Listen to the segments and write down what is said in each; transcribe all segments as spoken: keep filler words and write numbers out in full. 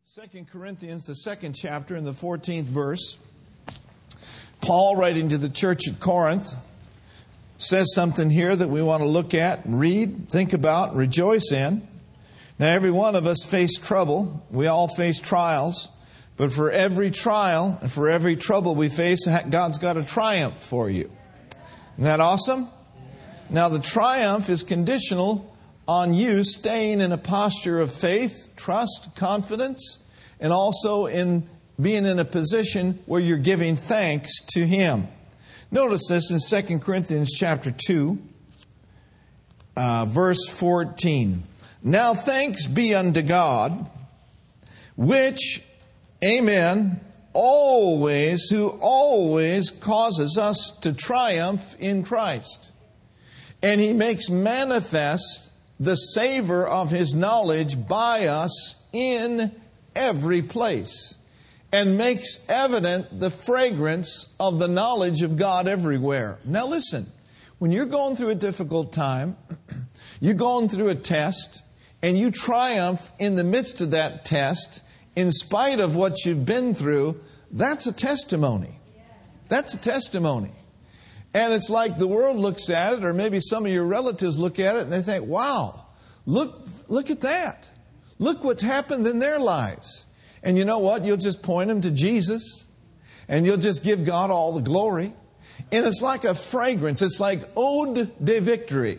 Second Corinthians, the second chapter, in the fourteenth verse, Paul, writing to the church at Corinth, says something here that we want to look at, read, think about, rejoice in. Now, every one of us face trouble. We all face trials. But for every trial and for every trouble we face, God's got a triumph for you. Isn't that awesome? Now, the triumph is conditional on you staying in a posture of faith, trust, confidence, and also in being in a position where you're giving thanks to Him. Notice this in Second Corinthians chapter two, uh, verse fourteen. Now thanks be unto God, which, amen, always, who always causes us to triumph in Christ. And He makes manifest the savor of His knowledge by us in every place, and makes evident the fragrance of the knowledge of God everywhere. Now listen, when you're going through a difficult time, you're going through a test, and you triumph in the midst of that test, in spite of what you've been through, that's a testimony. That's a testimony. And it's like the world looks at it, or maybe some of your relatives look at it, and they think, wow, look, look at that. Look what's happened in their lives. And you know what? You'll just point them to Jesus, and you'll just give God all the glory. And it's like a fragrance. It's like ode de victory.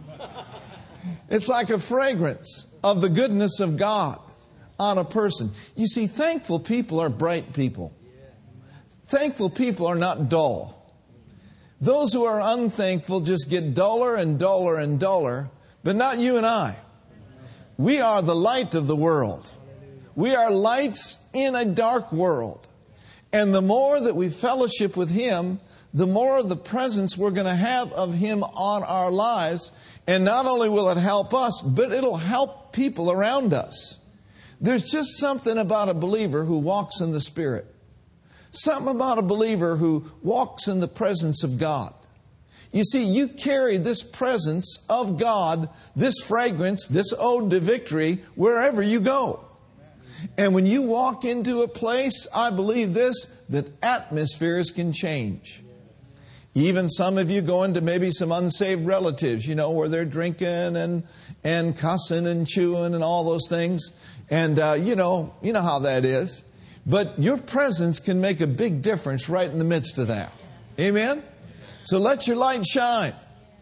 It's like a fragrance of the goodness of God on a person. You see, thankful people are bright people. Thankful people are not dull. Those who are unthankful just get duller and duller and duller, but not you and I. We are the light of the world. We are lights in a dark world. And the more that we fellowship with Him, the more of the presence we're going to have of Him on our lives. And not only will it help us, but it'll help people around us. There's just something about a believer who walks in the Spirit. Something about a believer who walks in the presence of God. You see, you carry this presence of God, this fragrance, this ode to victory, wherever you go. And when you walk into a place, I believe this, that atmospheres can change. Even some of you go into maybe some unsaved relatives, you know, where they're drinking and, and cussing and chewing and all those things. And, uh, you know, you know how that is. But your presence can make a big difference right in the midst of that. Amen? So let your light shine.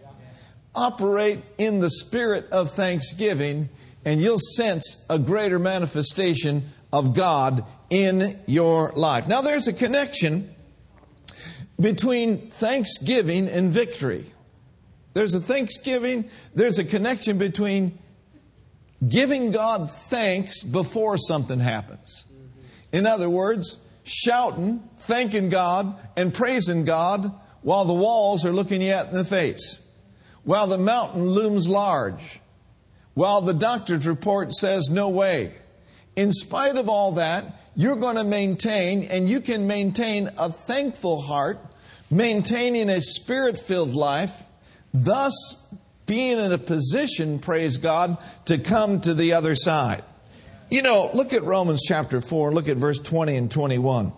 Operate in the spirit of thanksgiving, and you'll sense a greater manifestation of God in your life. Now there's a connection between thanksgiving and victory. There's a thanksgiving, there's a connection between giving God thanks before something happens. In other words, shouting, thanking God, and praising God while the walls are looking you at in the face, while the mountain looms large, while the doctor's report says no way. In spite of all that, you're going to maintain, and you can maintain a thankful heart, maintaining a Spirit-filled life, thus being in a position, praise God, to come to the other side. You know, look at Romans chapter four, look at verse twenty and twenty-one.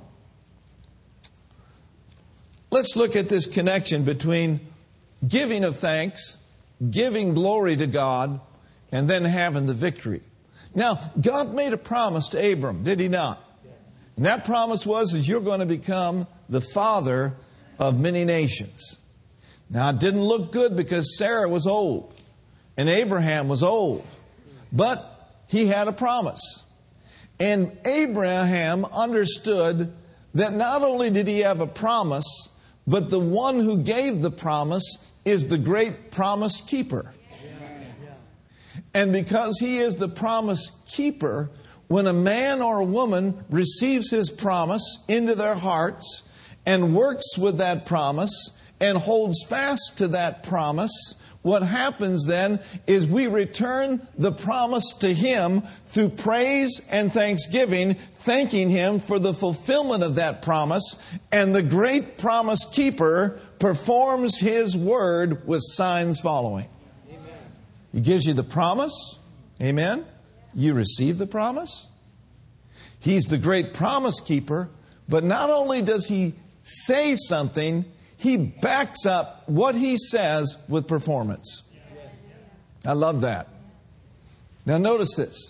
Let's look at this connection between giving of thanks, giving glory to God, and then having the victory. Now, God made a promise to Abram, did He not? And that promise was that you're going to become the father of many nations. Now, it didn't look good because Sarah was old and Abraham was old. But he had a promise. And Abraham understood that not only did he have a promise, but the one who gave the promise is the great promise keeper. And because He is the promise keeper, when a man or a woman receives His promise into their hearts and works with that promise and holds fast to that promise, what happens then is we return the promise to Him through praise and thanksgiving, thanking Him for the fulfillment of that promise. And the great promise keeper performs His word with signs following. Amen. He gives you the promise. Amen. You receive the promise. He's the great promise keeper, but not only does he say something, he backs up what he says with performance. I love that. Now notice this.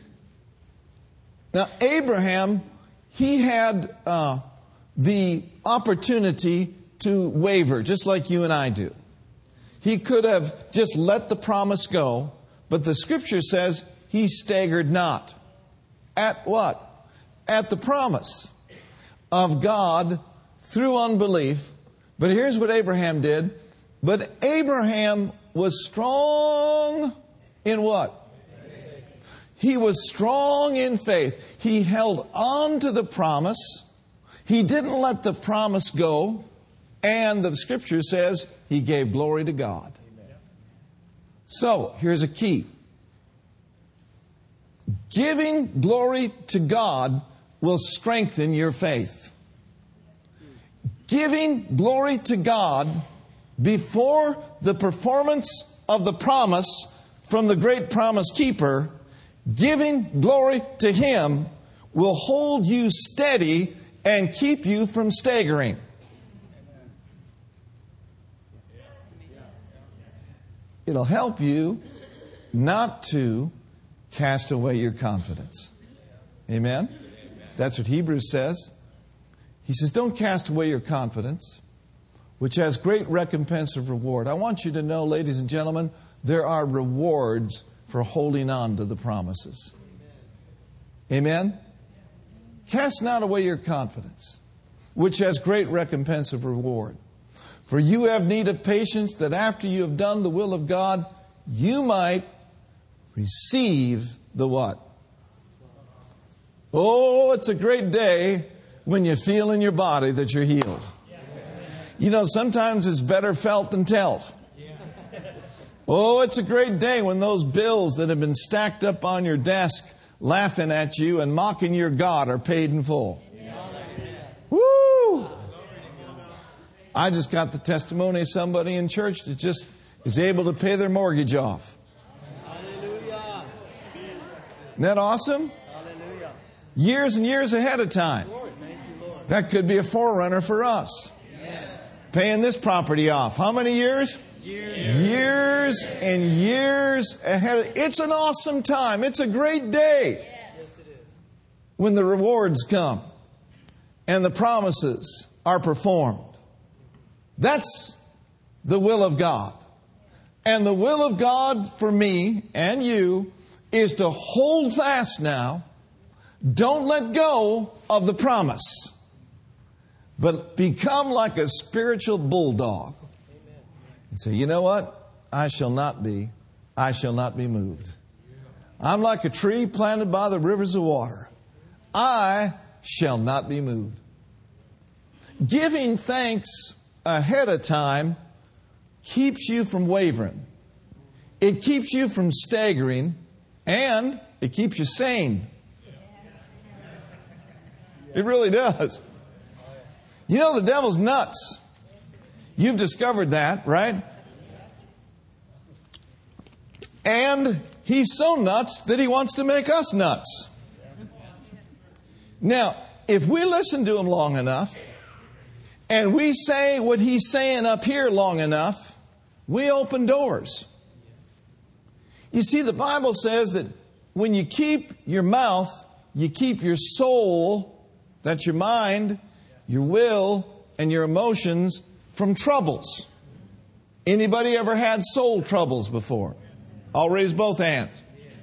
Now Abraham, he had uh, the opportunity to waver, just like you and I do. He could have just let the promise go, but the Scripture says he staggered not. At what? At the promise of God through unbelief. But here's what Abraham did. But Abraham was strong in what? He was strong in faith. He held on to the promise. He didn't let the promise go. And the Scripture says he gave glory to God. So, here's a key. Giving glory to God will strengthen your faith. Giving glory to God before the performance of the promise from the great promise keeper, giving glory to Him will hold you steady and keep you from staggering. It'll help you not to cast away your confidence. Amen? That's what Hebrews says. He says, don't cast away your confidence, which has great recompense of reward. I want you to know, ladies and gentlemen, there are rewards for holding on to the promises. Amen? Cast not away your confidence, which has great recompense of reward. For you have need of patience, that after you have done the will of God, you might receive the what? Oh, it's a great day when you feel in your body that you're healed. You know, sometimes it's better felt than told. Oh, it's a great day when those bills that have been stacked up on your desk laughing at you and mocking your God are paid in full. Woo! I just got the testimony of somebody in church that just is able to pay their mortgage off. Hallelujah. Isn't that awesome? Hallelujah. Years and years ahead of time. Thank you, Lord. That could be a forerunner for us. Yes. Paying this property off. How many years? Years. Years and years ahead. It's an awesome time. It's a great day. Yes, it is. When the rewards come and the promises are performed. That's the will of God. And the will of God for me and you is to hold fast now. Don't let go of the promise. But become like a spiritual bulldog. Amen. And say, you know what? I shall not be. I shall not be moved. I'm like a tree planted by the rivers of water. I shall not be moved. Giving thanks ahead of time keeps you from wavering. It keeps you from staggering, and it keeps you sane. It really does. You know, the devil's nuts. You've discovered that, right? And he's so nuts that he wants to make us nuts. Now, if we listen to him long enough, and we say what he's saying up here long enough, we open doors. You see, the Bible says that when you keep your mouth, you keep your soul, that's your mind, your will, and your emotions from troubles. Anybody ever had soul troubles before? I'll raise both hands.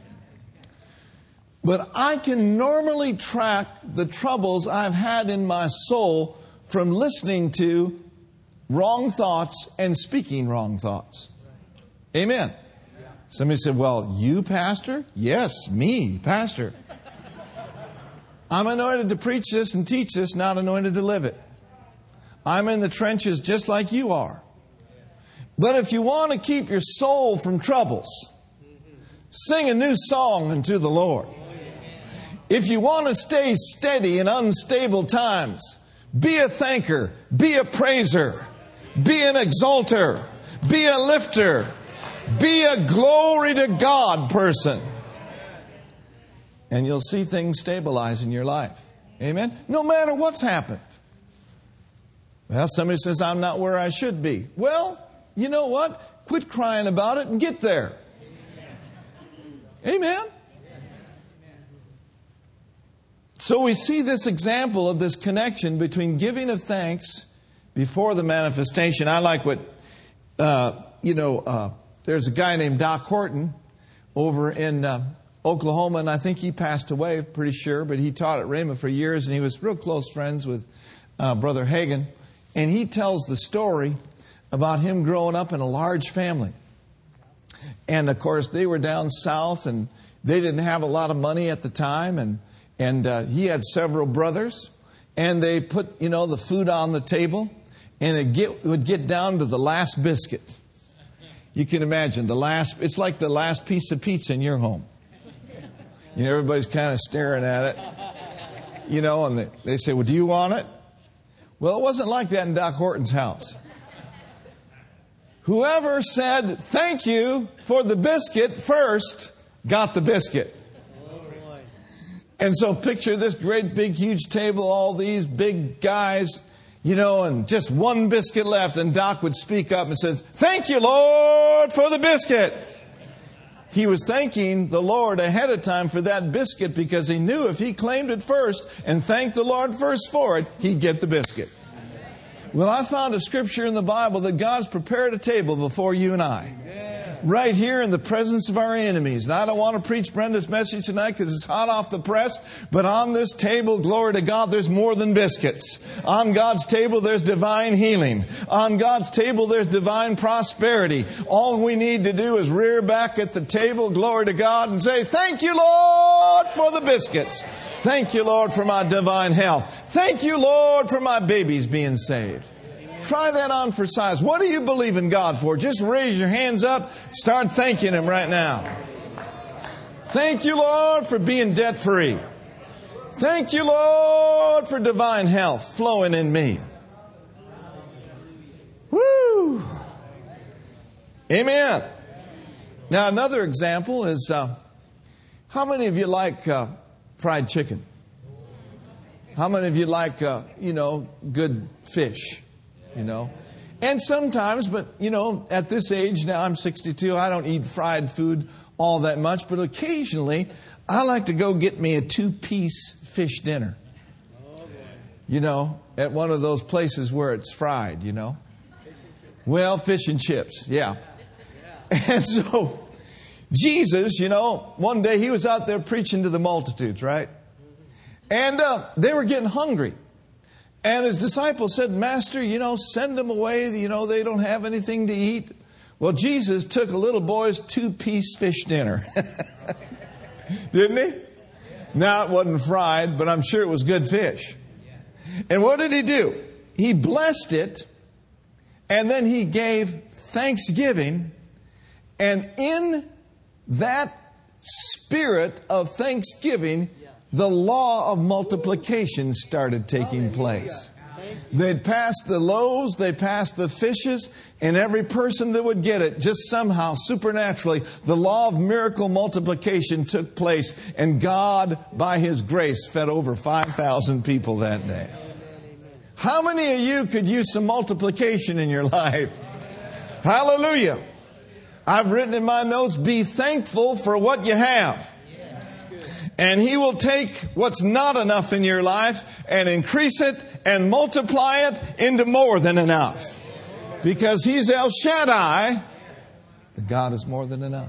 But I can normally track the troubles I've had in my soul from listening to wrong thoughts and speaking wrong thoughts. Amen. Somebody said, well, you, pastor? Yes, me, pastor. I'm anointed to preach this and teach this, not anointed to live it. I'm in the trenches just like you are. But if you want to keep your soul from troubles, sing a new song unto the Lord. If you want to stay steady in unstable times, be a thanker, be a praiser, be an exalter, be a lifter, be a glory to God person. And you'll see things stabilize in your life. Amen? No matter what's happened. Well, somebody says, I'm not where I should be. Well, you know what? Quit crying about it and get there. Amen? Amen? So we see this example of this connection between giving of thanks before the manifestation. I like what, uh, you know, uh, there's a guy named Doc Horton over in uh, Oklahoma, and I think he passed away, pretty sure, but he taught at Rhema for years, and he was real close friends with uh, Brother Hagin. And he tells the story about him growing up in a large family. And, of course, they were down south, and they didn't have a lot of money at the time, and And uh, he had several brothers, and they put, you know, the food on the table, and it get, would get down to the last biscuit. You can imagine the last, it's like the last piece of pizza in your home. You know, everybody's kind of staring at it, you know, and they, they say, well, do you want it? Well, it wasn't like that in Doc Horton's house. Whoever said, thank you for the biscuit first, got the biscuit. And so picture this great big huge table, all these big guys, you know, and just one biscuit left. And Doc would speak up and says, thank you, Lord, for the biscuit. He was thanking the Lord ahead of time for that biscuit because he knew if he claimed it first and thanked the Lord first for it, he'd get the biscuit. Well, I found a scripture in the Bible that God's prepared a table before you and I. Right here in the presence of our enemies. And I don't want to preach Brenda's message tonight because it's hot off the press. But on this table, glory to God, there's more than biscuits. On God's table, there's divine healing. On God's table, there's divine prosperity. All we need to do is rear back at the table, glory to God, and say, thank you, Lord, for the biscuits. Thank you, Lord, for my divine health. Thank you, Lord, for my babies being saved. Try that on for size. What do you believe in God for? Just raise your hands up. Start thanking Him right now. Thank you, Lord, for being debt free. Thank you, Lord, for divine health flowing in me. Woo! Amen. Now, another example is uh, how many of you like uh, fried chicken? How many of you like, uh, you know, good fish? You know, and sometimes, but you know, at this age now, I'm sixty-two, I don't eat fried food all that much, but occasionally I like to go get me a two-piece fish dinner. You know, at one of those places where it's fried, you know. Well, fish and chips, yeah. And so, Jesus, you know, one day he was out there preaching to the multitudes, right? And uh, they were getting hungry. And his disciples said, Master, you know, send them away. You know, they don't have anything to eat. Well, Jesus took a little boy's two-piece fish dinner. Didn't he? Now, it wasn't fried, but I'm sure it was good fish. And what did he do? He blessed it, and then he gave thanksgiving. And in that spirit of thanksgiving, the law of multiplication started taking place. They'd passed the loaves, they passed the fishes, and every person that would get it, just somehow, supernaturally, the law of miracle multiplication took place. And God, by His grace, fed over five thousand people that day. How many of you could use some multiplication in your life? Hallelujah. I've written in my notes, be thankful for what you have. And He will take what's not enough in your life and increase it and multiply it into more than enough. Because He's El Shaddai, the God is more than enough.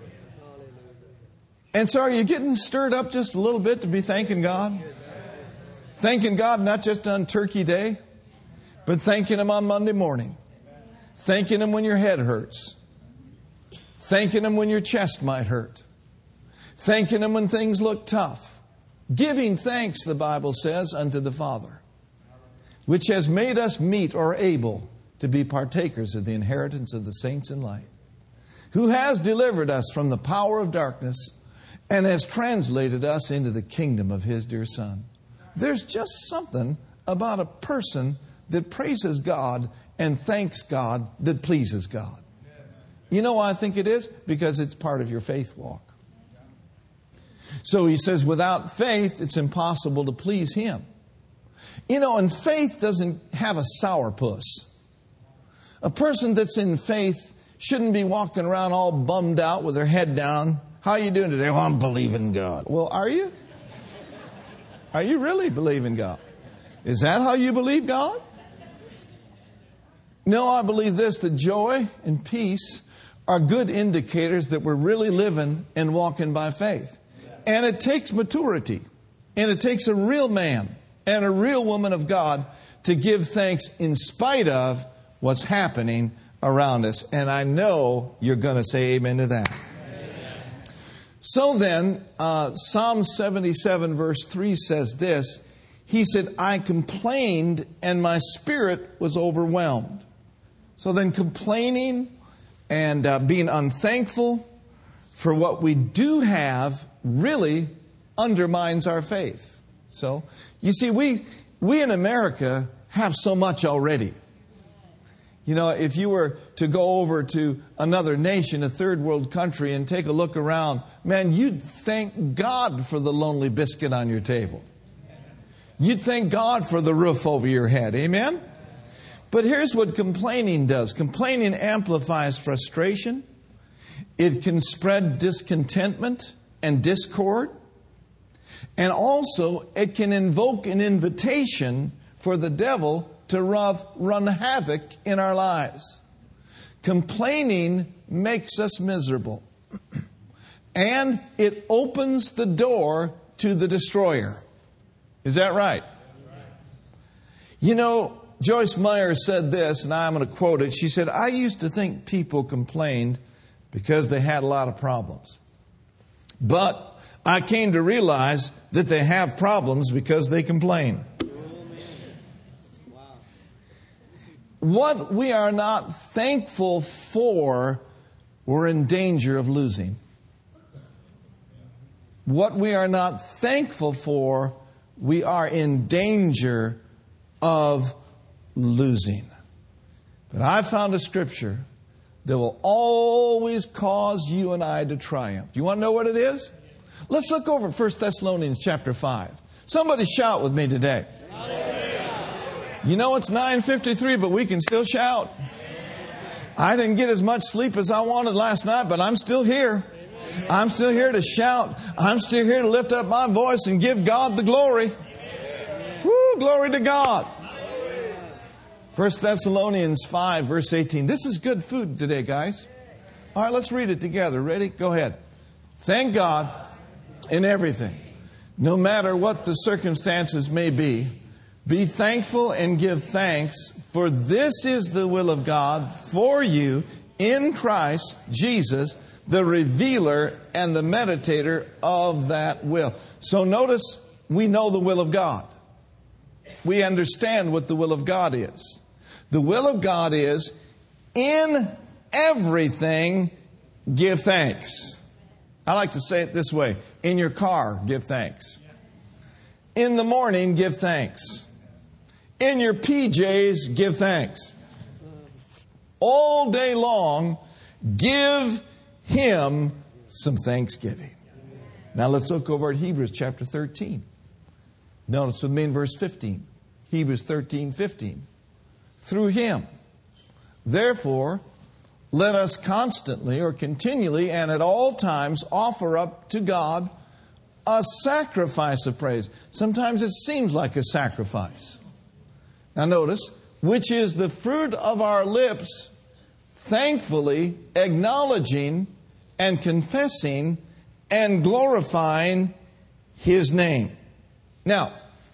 And so are you getting stirred up just a little bit to be thanking God? Thanking God not just on Turkey Day, but thanking Him on Monday morning. Thanking Him when your head hurts. Thanking Him when your chest might hurt. Thanking Him when things look tough. Giving thanks, the Bible says, unto the Father, which has made us meet or able to be partakers of the inheritance of the saints in light, who has delivered us from the power of darkness and has translated us into the kingdom of His dear Son. There's just something about a person that praises God and thanks God that pleases God. You know why I think it is? Because it's part of your faith walk. So he says, without faith, it's impossible to please Him. You know, and faith doesn't have a sourpuss. A person that's in faith shouldn't be walking around all bummed out with their head down. How are you doing today? Well, I'm believing God. Well, are you? Are you really believing God? Is that how you believe God? No, I believe this, that joy and peace are good indicators that we're really living and walking by faith. And it takes maturity. And it takes a real man and a real woman of God to give thanks in spite of what's happening around us. And I know you're going to say amen to that. Amen. So then, uh, Psalm seventy-seven verse three says this. He said, I complained and my spirit was overwhelmed. So then complaining and uh, being unthankful for what we do have really undermines our faith. So, you see, we we in America have so much already. You know, if you were to go over to another nation, a third world country, and take a look around, man, you'd thank God for the lonely biscuit on your table. You'd thank God for the roof over your head. Amen? But here's what complaining does. Complaining amplifies frustration. It can spread discontentment and discord. And also, it can invoke an invitation for the devil to rough, run havoc in our lives. Complaining makes us miserable. And it opens the door to the destroyer. Is that right? You know, Joyce Meyer said this, and I'm going to quote it. She said, I used to think people complained because they had a lot of problems. But I came to realize that they have problems because they complain. What we are not thankful for, we're in danger of losing. What we are not thankful for, we are in danger of losing. But I found a scripture that will always cause you and I to triumph. You want to know what it is? Let's look over First Thessalonians chapter five. Somebody shout with me today. You know it's nine fifty-three, but we can still shout. I didn't get as much sleep as I wanted last night, but I'm still here. I'm still here to shout. I'm still here to lift up my voice and give God the glory. Woo, glory to God. First Thessalonians five, verse eighteen. This is good food today, guys. All right, let's read it together. Ready? Go ahead. Thank God in everything, no matter what the circumstances may be. Be thankful and give thanks, for this is the will of God for you in Christ Jesus, the revealer and the meditator of that will. So notice, we know the will of God. We understand what the will of God is. The will of God is, in everything, give thanks. I like to say it this way. In your car, give thanks. In the morning, give thanks. In your P Js, give thanks. All day long, give Him some thanksgiving. Now let's look over at Hebrews chapter thirteen. Notice with me in verse fifteen. Hebrews thirteen, fifteen. Through Him, therefore, let us constantly or continually and at all times offer up to God a sacrifice of praise. Sometimes it seems like a sacrifice. Now notice, which is the fruit of our lips, thankfully acknowledging and confessing and glorifying His name. Now,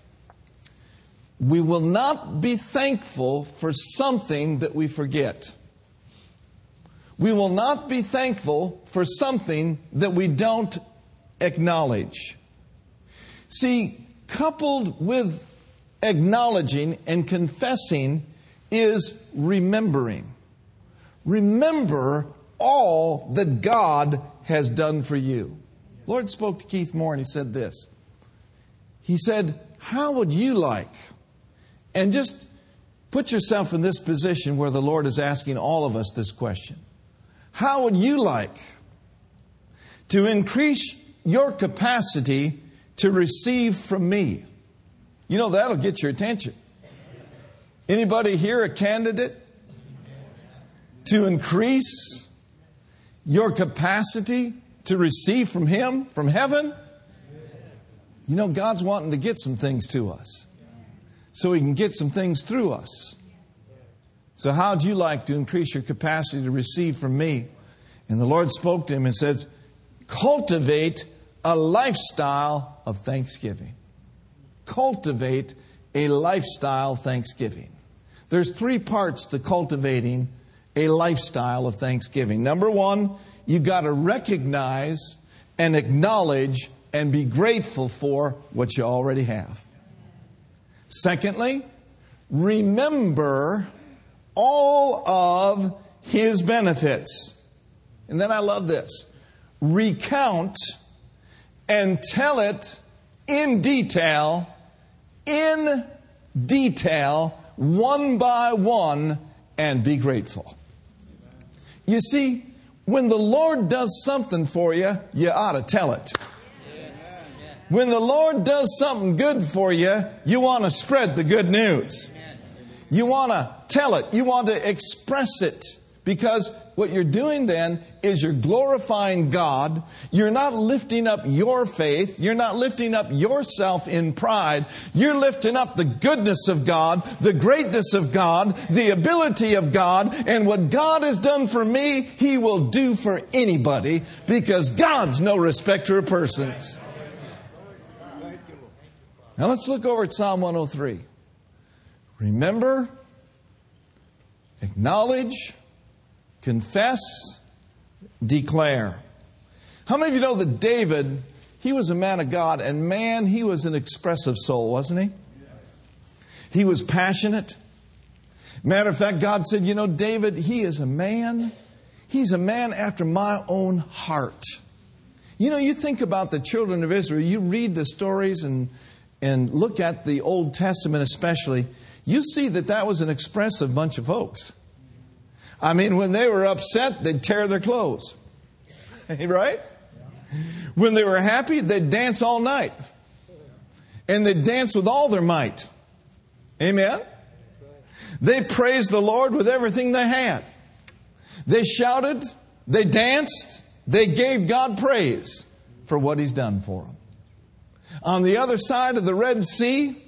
we will not be thankful for something that we forget. We will not be thankful for something that we don't acknowledge. See, coupled with acknowledging and confessing is remembering. Remember all that God has done for you. The Lord spoke to Keith Moore and He said this. He said, how would you like, and just put yourself in this position where the Lord is asking all of us this question. How would you like to increase your capacity to receive from me. You know, that'll get your attention. Anybody here a candidate to increase your capacity to receive from Him, from heaven? You know, God's wanting to get some things to us so He can get some things through us. So how'd you like to increase your capacity to receive from me? And the Lord spoke to him and says, cultivate a lifestyle of thanksgiving. Cultivate a lifestyle of thanksgiving. There's three parts to cultivating a lifestyle of thanksgiving. Number one, you've got to recognize and acknowledge and be grateful for what you already have. Secondly, remember all of His benefits. And then I love this. Recount and tell it in detail, in detail, one by one, and be grateful. You see, when the Lord does something for you, you ought to tell it. When the Lord does something good for you, you want to spread the good news. You want to tell it. You want to express it. Because what you're doing then is you're glorifying God. You're not lifting up your faith. You're not lifting up yourself in pride. You're lifting up the goodness of God, the greatness of God, the ability of God. And what God has done for me, He will do for anybody, because God's no respecter of persons. Now let's look over at Psalm one oh three. Remember, acknowledge, confess, declare. How many of you know that David, he was a man of God, and man, he was an expressive soul, wasn't he? He was passionate. Matter of fact, God said, you know, David, he is a man. He's a man after my own heart. You know, you think about the children of Israel, you read the stories and, and look at the Old Testament especially, you see that that was an expressive bunch of folks. I mean, when they were upset, they'd tear their clothes. Right? When they were happy, they'd dance all night. And they'd dance with all their might. Amen? They praised the Lord with everything they had. They shouted, they danced, they gave God praise for what He's done for them. On the other side of the Red Sea,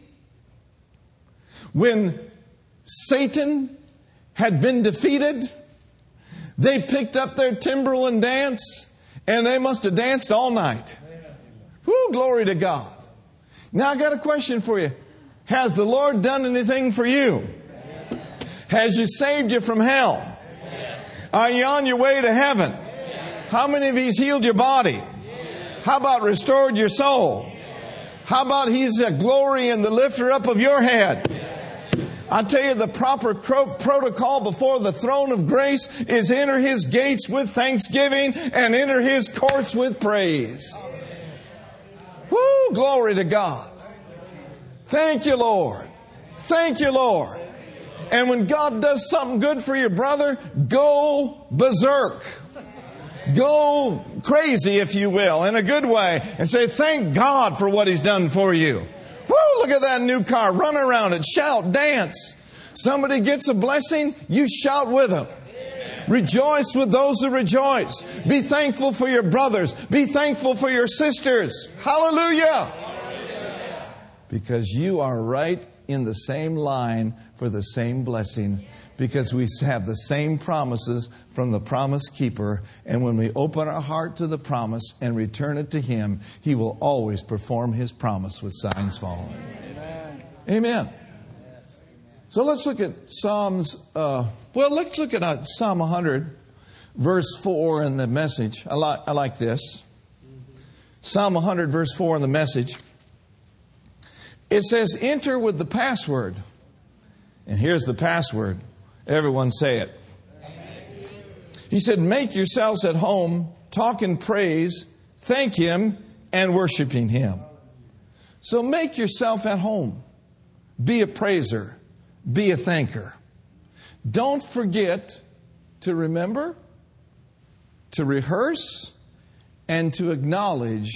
when Satan had been defeated, they picked up their timbrel and dance, and they must have danced all night. Woo, glory to God. Now I got a question for you. Has the Lord done anything for you? Has He saved you from hell? Are you on your way to heaven? How many of He's healed your body? How about restored your soul? How about He's the glory and the lifter up of your head? I tell you, the proper cro- protocol before the throne of grace is enter His gates with thanksgiving and enter His courts with praise. Woo, glory to God. Thank you, Lord. Thank you, Lord. And when God does something good for your brother, go berserk. Go crazy, if you will, in a good way, and say, thank God for what He's done for you. Woo, look at that new car. Run around it. Shout, dance. Somebody gets a blessing, you shout with them. Rejoice with those who rejoice. Be thankful for your brothers. Be thankful for your sisters. Hallelujah. Because you are right in the same line for the same blessing. Because we have the same promises from the promise keeper. And when we open our heart to the promise and return it to Him, He will always perform His promise with signs following. Amen. Amen. So let's look at Psalms. Uh, well, let's look at uh, Psalm one hundred, verse four in the Message. I, li- I like this. Psalm one hundred, verse four in the Message. It says, enter with the password. And here's the password. Everyone say it. He said, make yourselves at home, talk and praise, thank Him, and worshiping Him. So make yourself at home. Be a praiser. Be a thanker. Don't forget to remember, to rehearse, and to acknowledge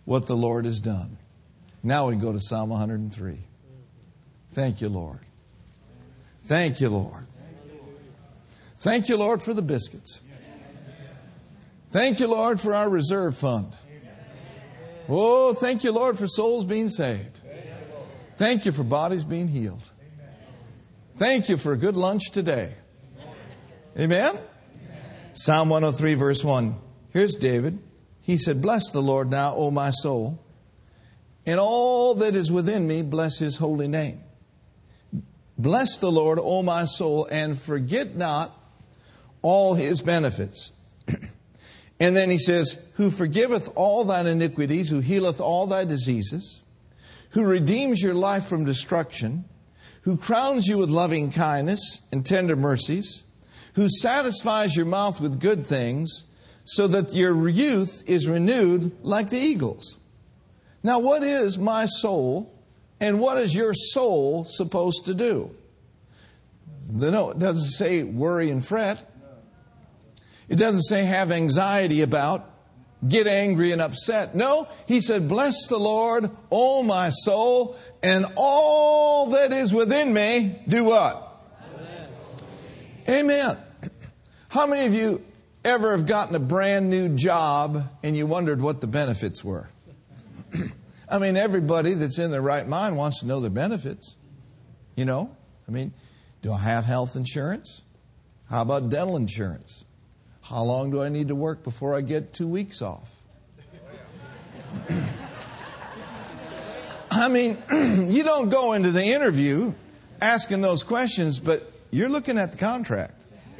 what the Lord has done. Now we go to Psalm one hundred three. Thank you, Lord. Thank you, Lord. Thank you, Lord, for the biscuits. Thank you, Lord, for our reserve fund. Oh, thank you, Lord, for souls being saved. Thank you for bodies being healed. Thank you for a good lunch today. Amen? Psalm one oh three, verse one. Here's David. He said, bless the Lord now, O my soul, and all that is within me, bless His holy name. Bless the Lord, O my soul, and forget not all His benefits. And then he says, who forgiveth all thine iniquities, who healeth all thy diseases, who redeems your life from destruction, who crowns you with loving kindness and tender mercies, who satisfies your mouth with good things, so that your youth is renewed like the eagles. Now, what is my soul, and what is your soul supposed to do? No, it doesn't say worry and fret. It doesn't say have anxiety about, get angry and upset. No, he said, bless the Lord, O my soul, and all that is within me, do what? Amen. Amen. How many of you ever have gotten a brand new job and you wondered what the benefits were? I mean, everybody that's in their right mind wants to know the benefits. You know, I mean, do I have health insurance? How about dental insurance? How long do I need to work before I get two weeks off? I mean, you don't go into the interview asking those questions, but you're looking at the contract.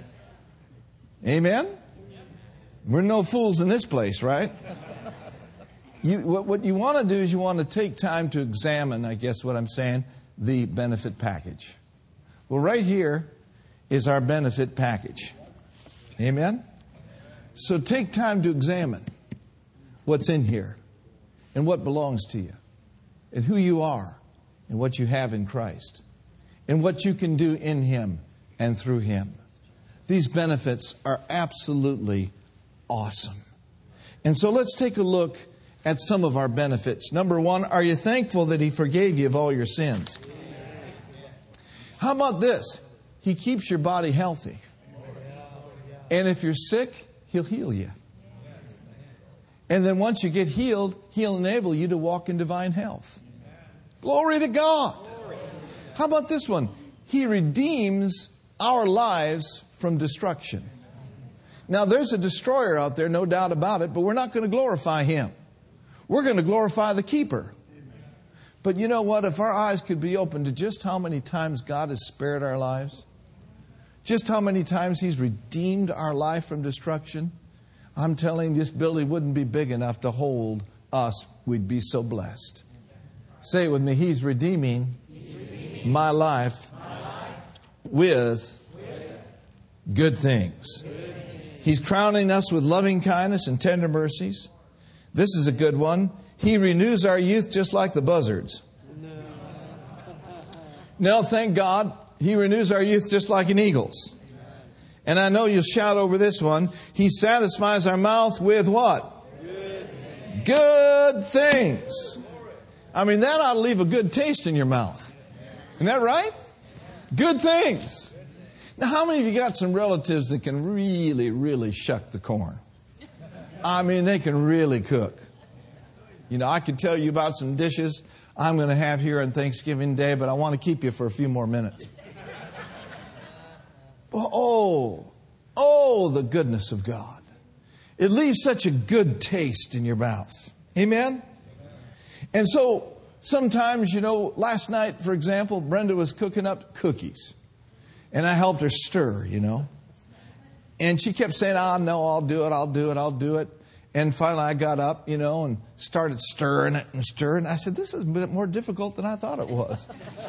Amen? We're no fools in this place, right? You, what, what you want to do is you want to take time to examine, I guess what I'm saying, the benefit package. Well, right here is our benefit package. Amen? So take time to examine what's in here and what belongs to you and who you are and what you have in Christ and what you can do in Him and through Him. These benefits are absolutely awesome. And so let's take a look at some of our benefits. Number one, are you thankful that He forgave you of all your sins? How about this? He keeps your body healthy. And if you're sick, He'll heal you. And then once you get healed, He'll enable you to walk in divine health. Glory to God. How about this one? He redeems our lives from destruction. Now, there's a destroyer out there, no doubt about it, but we're not going to glorify him. We're going to glorify the keeper. But you know what? If our eyes could be open to just how many times God has spared our lives, just how many times He's redeemed our life from destruction, I'm telling you, this building wouldn't be big enough to hold us. We'd be so blessed. Say it with me. He's redeeming, He's redeeming my, life my life with, with good things. Good. He's crowning us with loving kindness and tender mercies. This is a good one. He renews our youth just like the buzzards. No, no, thank God. He renews our youth just like an eagle's. And I know you'll shout over this one. He satisfies our mouth with what? Good, good things. I mean, that ought to leave a good taste in your mouth. Isn't that right? Good things. Now, how many of you got some relatives that can really, really shuck the corn? I mean, they can really cook. You know, I could tell you about some dishes I'm going to have here on Thanksgiving Day, but I want to keep you for a few more minutes. Oh, oh, the goodness of God. It leaves such a good taste in your mouth. Amen? And so sometimes, you know, last night, for example, Brenda was cooking up cookies. And I helped her stir, you know. And she kept saying, oh, no, I'll do it, I'll do it, I'll do it. And finally I got up, you know, and started stirring it and stirring. I said, this is a bit more difficult than I thought it was.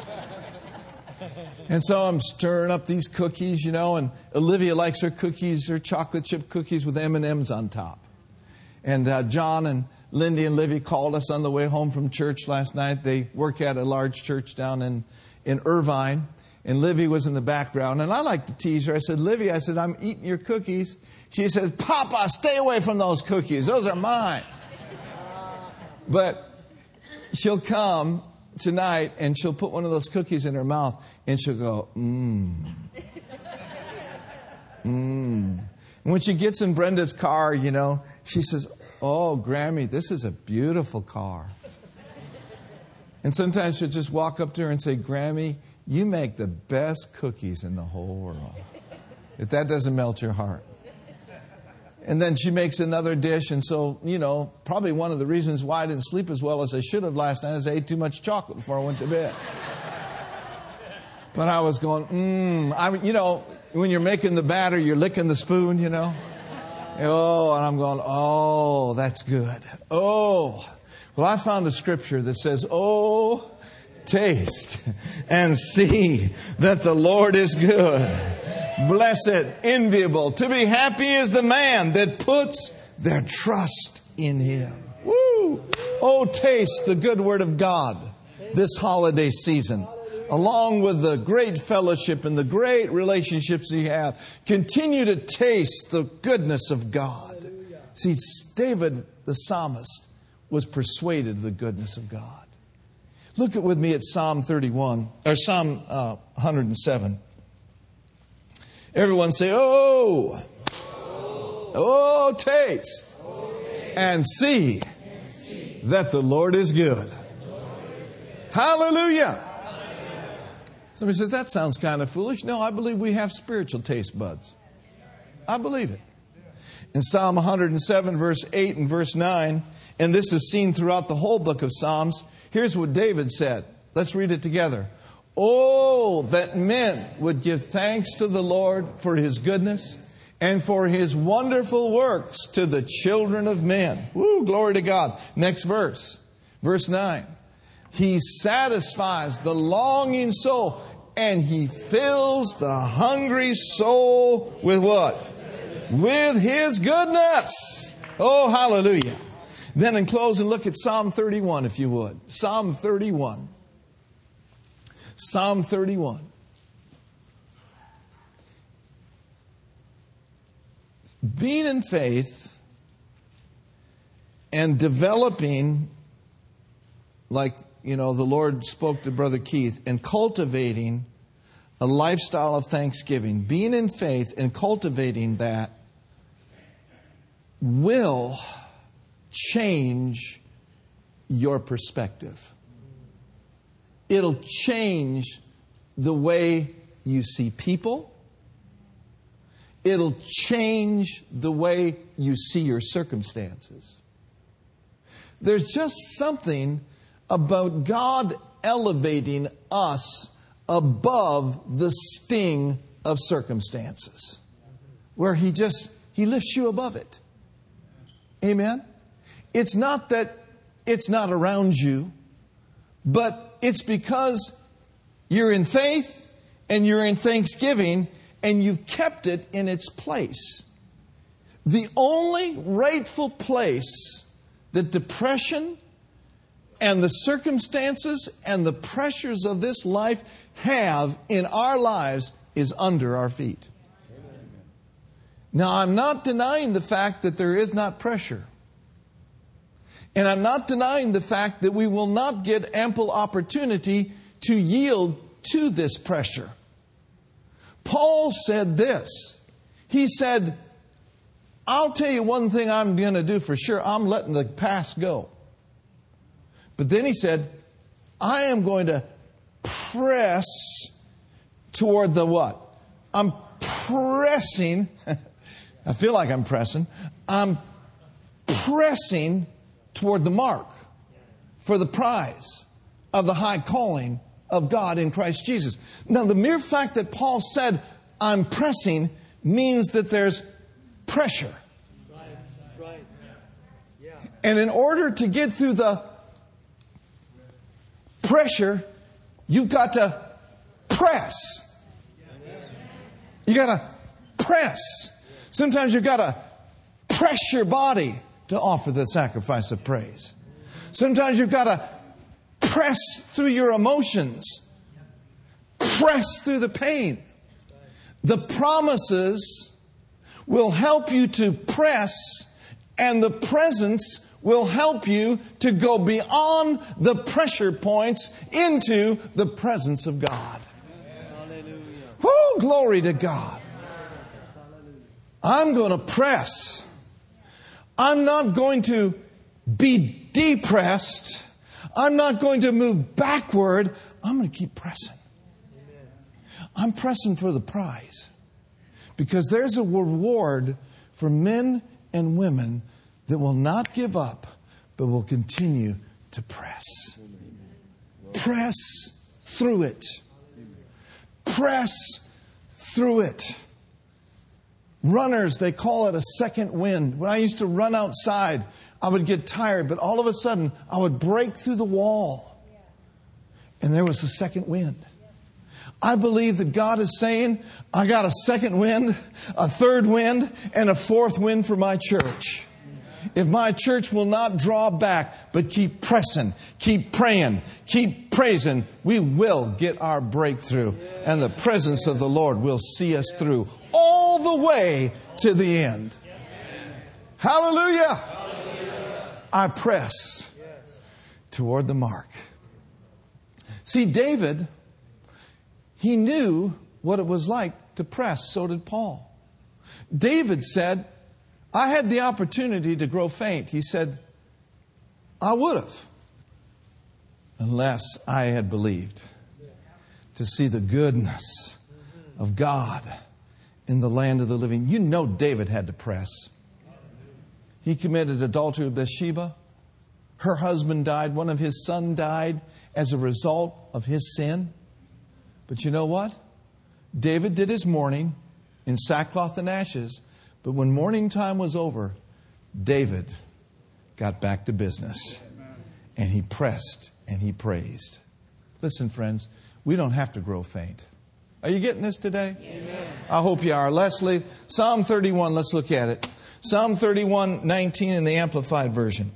And so I'm stirring up these cookies, you know, and Olivia likes her cookies, her chocolate chip cookies with M and M's on top. And uh, John and Lindy and Livy called us on the way home from church last night. They work at a large church down in, in Irvine. And Livy was in the background. And I like to tease her. I said, Livy, I said, I'm eating your cookies. She says, Papa, stay away from those cookies. Those are mine. But she'll come tonight and she'll put one of those cookies in her mouth and she'll go, mmm. Mmm. And when she gets in Brenda's car, you know, she says, oh, Grammy, this is a beautiful car. And sometimes she'll just walk up to her and say, Grammy, you make the best cookies in the whole world. If that doesn't melt your heart. And then she makes another dish. And so, you know, probably one of the reasons why I didn't sleep as well as I should have last night is I ate too much chocolate before I went to bed. But I was going, mmm. I, you know, when you're making the batter, you're licking the spoon, you know. Oh, and I'm going, oh, that's good. Oh. Well, I found a scripture that says, oh, taste and see that the Lord is good. Blessed, enviable, to be happy is the man that puts their trust in Him. Woo! Oh, taste the good word of God this holiday season. Along with the great fellowship and the great relationships you have, continue to taste the goodness of God. See, David, the psalmist, was persuaded of the goodness of God. Look at with me at Psalm thirty-one, or Psalm uh, one hundred seven. Everyone say, oh, oh, taste and see that the Lord is good. Hallelujah. Somebody says, that sounds kind of foolish. No, I believe we have spiritual taste buds. I believe it. In Psalm one hundred seven, verse eight and verse nine, and this is seen throughout the whole book of Psalms, here's what David said. Let's read it together. Oh, that men would give thanks to the Lord for His goodness and for His wonderful works to the children of men. Woo, glory to God. Next verse. Verse nine. He satisfies the longing soul and He fills the hungry soul with what? With His goodness. Oh, hallelujah. Then in closing, look at Psalm thirty-one, if you would. Psalm thirty-one. Psalm thirty-one. Being in faith and developing, like, you know, the Lord spoke to Brother Keith, and cultivating a lifestyle of thanksgiving. Being in faith and cultivating that will change your perspective. It'll change the way you see people. It'll change the way you see your circumstances. There's just something about God elevating us above the sting of circumstances, where He just, He lifts you above it. Amen? It's not that it's not around you, but it's because you're in faith and you're in thanksgiving and you've kept it in its place. The only rightful place that depression and the circumstances and the pressures of this life have in our lives is under our feet. Now, I'm not denying the fact that there is not pressure. And I'm not denying the fact that we will not get ample opportunity to yield to this pressure. Paul said this. He said, I'll tell you one thing I'm going to do for sure. I'm letting the past go. But then he said, I am going to press toward the what? I'm pressing. I feel like I'm pressing. I'm pressing toward the mark for the prize of the high calling of God in Christ Jesus. Now, the mere fact that Paul said, I'm pressing, means that there's pressure. That's right. That's right. Yeah. And in order to get through the pressure, you've got to press. You got to press. Sometimes you've got to press your body to offer the sacrifice of praise. Sometimes you've got to press through your emotions. Press through the pain. The promises will help you to press, and the presence will help you to go beyond the pressure points into the presence of God. Hallelujah. Woo, glory to God. I'm going to press. I'm not going to be depressed. I'm not going to move backward. I'm going to keep pressing. I'm pressing for the prize. Because there's a reward for men and women that will not give up, but will continue to press. Press through it. Press through it. Runners, they call it a second wind. When I used to run outside, I would get tired, but all of a sudden, I would break through the wall. And there was a second wind. I believe that God is saying, I got a second wind, a third wind, and a fourth wind for my church. If my church will not draw back, but keep pressing, keep praying, keep praising, we will get our breakthrough. And the presence of the Lord will see us through all the way to the end. Hallelujah! I press toward the mark. See, David, he knew what it was like to press. So did Paul. David said, I had the opportunity to grow faint. He said, I would have, unless I had believed to see the goodness of God in the land of the living. You know David had to press. He committed adultery with Bathsheba. Her husband died. One of his sons died as a result of his sin. But you know what? David did his mourning in sackcloth and ashes. But when mourning time was over, David got back to business. And he pressed and he praised. Listen, friends, we don't have to grow faint. Are you getting this today? Amen. I hope you are. Leslie, Psalm thirty-one, let's look at it. Psalm thirty-one, nineteen in the Amplified Version.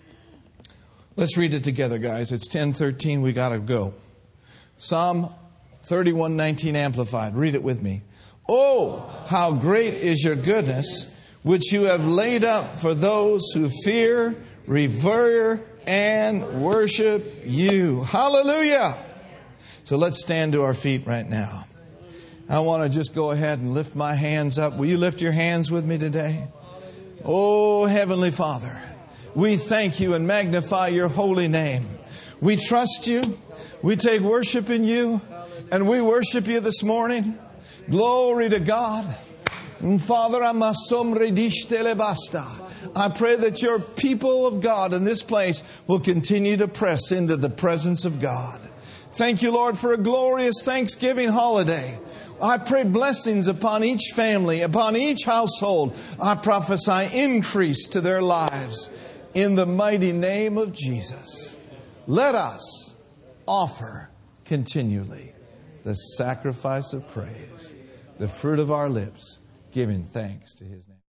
Let's read it together, guys. It's ten thirteen. We got to go. Psalm thirty-one, nineteen Amplified. Read it with me. Oh, how great is your goodness, which you have laid up for those who fear, revere, and worship you. Hallelujah. So let's stand to our feet right now. I want to just go ahead and lift my hands up. Will you lift your hands with me today? Oh, Heavenly Father, we thank you and magnify your holy name. We trust you. We take worship in you. And we worship you this morning. Glory to God. Father, I pray that your people of God in this place will continue to press into the presence of God. Thank you, Lord, for a glorious Thanksgiving holiday. I pray blessings upon each family, upon each household. I prophesy increase to their lives in the mighty name of Jesus. Let us offer continually the sacrifice of praise, the fruit of our lips, giving thanks to His name.